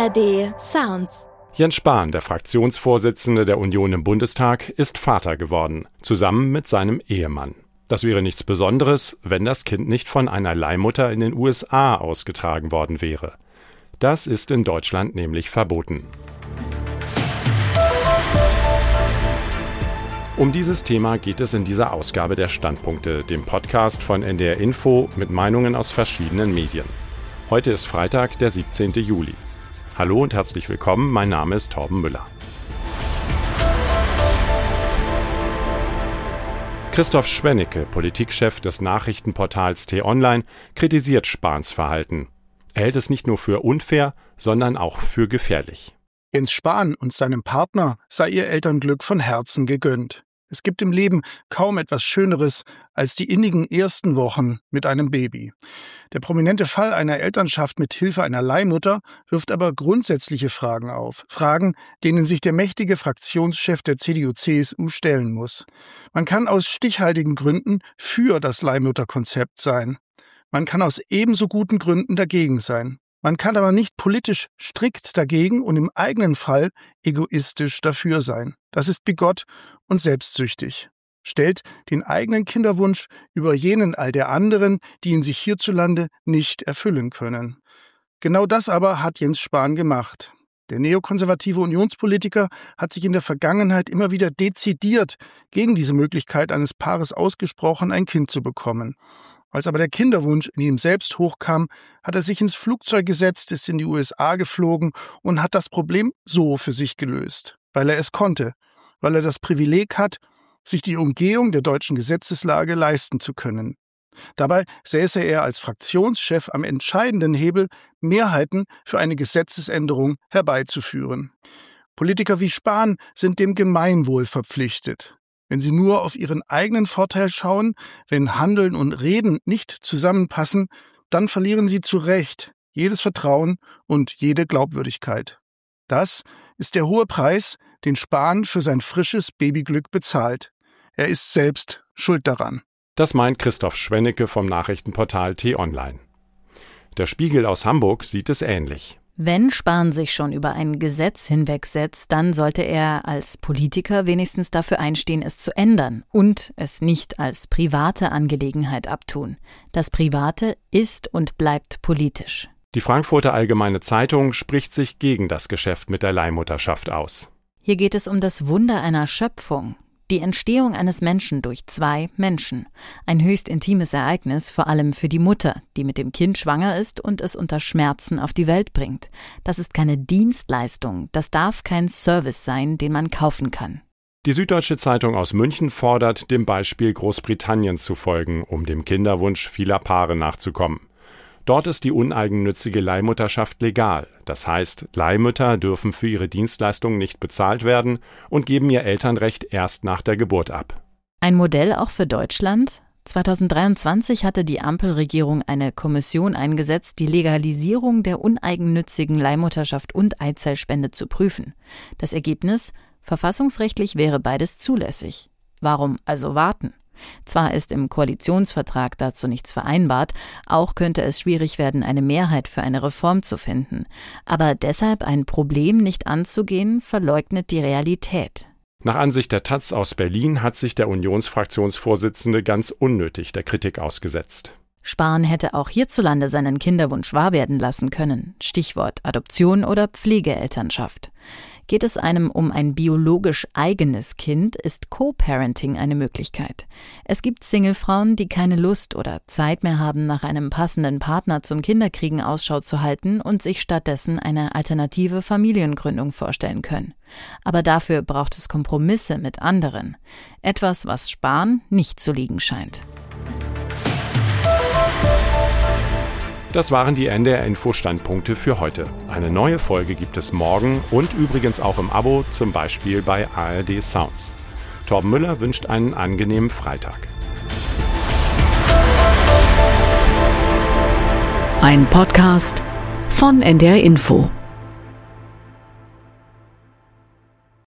ARD Sounds. Jens Spahn, der Fraktionsvorsitzende der Union im Bundestag, ist Vater geworden, zusammen mit seinem Ehemann. Das wäre nichts Besonderes, wenn das Kind nicht von einer Leihmutter in den USA ausgetragen worden wäre. Das ist in Deutschland nämlich verboten. Um dieses Thema geht es in dieser Ausgabe der Standpunkte, dem Podcast von NDR Info mit Meinungen aus verschiedenen Medien. Heute ist Freitag, der 17. Juli. Hallo und herzlich willkommen, mein Name ist Torben Müller. Christoph Schwennecke, Politikchef des Nachrichtenportals T-Online, kritisiert Spahns Verhalten. Er hält es nicht nur für unfair, sondern auch für gefährlich. Jens Spahn und seinem Partner sei ihr Elternglück von Herzen gegönnt. Es gibt im Leben kaum etwas Schöneres als die innigen ersten Wochen mit einem Baby. Der prominente Fall einer Elternschaft mit Hilfe einer Leihmutter wirft aber grundsätzliche Fragen auf. Fragen, denen sich der mächtige Fraktionschef der CDU-CSU stellen muss. Man kann aus stichhaltigen Gründen für das Leihmutterkonzept sein. Man kann aus ebenso guten Gründen dagegen sein. Man kann aber nicht politisch strikt dagegen und im eigenen Fall egoistisch dafür sein. Das ist bigott und selbstsüchtig. Stellt den eigenen Kinderwunsch über jenen all der anderen, die ihn sich hierzulande nicht erfüllen können. Genau das aber hat Jens Spahn gemacht. Der neokonservative Unionspolitiker hat sich in der Vergangenheit immer wieder dezidiert gegen diese Möglichkeit eines Paares ausgesprochen, ein Kind zu bekommen. Als aber der Kinderwunsch in ihm selbst hochkam, hat er sich ins Flugzeug gesetzt, ist in die USA geflogen und hat das Problem so für sich gelöst. Weil er es konnte, weil er das Privileg hat, sich die Umgehung der deutschen Gesetzeslage leisten zu können. Dabei säße er als Fraktionschef am entscheidenden Hebel, Mehrheiten für eine Gesetzesänderung herbeizuführen. Politiker wie Spahn sind dem Gemeinwohl verpflichtet. Wenn sie nur auf ihren eigenen Vorteil schauen, wenn Handeln und Reden nicht zusammenpassen, dann verlieren sie zu Recht jedes Vertrauen und jede Glaubwürdigkeit. Das ist der hohe Preis, den Spahn für sein frisches Babyglück bezahlt. Er ist selbst schuld daran. Das meint Christoph Schwennecke vom Nachrichtenportal T-Online. Der Spiegel aus Hamburg sieht es ähnlich. Wenn Spahn sich schon über ein Gesetz hinwegsetzt, dann sollte er als Politiker wenigstens dafür einstehen, es zu ändern und es nicht als private Angelegenheit abtun. Das Private ist und bleibt politisch. Die Frankfurter Allgemeine Zeitung spricht sich gegen das Geschäft mit der Leihmutterschaft aus. Hier geht es um das Wunder einer Schöpfung. Die Entstehung eines Menschen durch zwei Menschen. Ein höchst intimes Ereignis, vor allem für die Mutter, die mit dem Kind schwanger ist und es unter Schmerzen auf die Welt bringt. Das ist keine Dienstleistung, das darf kein Service sein, den man kaufen kann. Die Süddeutsche Zeitung aus München fordert, dem Beispiel Großbritanniens zu folgen, um dem Kinderwunsch vieler Paare nachzukommen. Dort ist die uneigennützige Leihmutterschaft legal. Das heißt, Leihmütter dürfen für ihre Dienstleistungen nicht bezahlt werden und geben ihr Elternrecht erst nach der Geburt ab. Ein Modell auch für Deutschland? 2023 hatte die Ampelregierung eine Kommission eingesetzt, die Legalisierung der uneigennützigen Leihmutterschaft und Eizellspende zu prüfen. Das Ergebnis? Verfassungsrechtlich wäre beides zulässig. Warum also warten? Zwar ist im Koalitionsvertrag dazu nichts vereinbart, auch könnte es schwierig werden, eine Mehrheit für eine Reform zu finden. Aber deshalb ein Problem nicht anzugehen, verleugnet die Realität. Nach Ansicht der taz aus Berlin hat sich der Unionsfraktionsvorsitzende ganz unnötig der Kritik ausgesetzt. Spahn hätte auch hierzulande seinen Kinderwunsch wahr werden lassen können. Stichwort Adoption oder Pflegeelternschaft. Geht es einem um ein biologisch eigenes Kind, ist Co-Parenting eine Möglichkeit. Es gibt Singlefrauen, die keine Lust oder Zeit mehr haben, nach einem passenden Partner zum Kinderkriegen Ausschau zu halten und sich stattdessen eine alternative Familiengründung vorstellen können. Aber dafür braucht es Kompromisse mit anderen. Etwas, was Spahn nicht zu liegen scheint. Das waren die NDR-Info-Standpunkte für heute. Eine neue Folge gibt es morgen und übrigens auch im Abo, zum Beispiel bei ARD Sounds. Torben Müller wünscht einen angenehmen Freitag. Ein Podcast von NDR Info.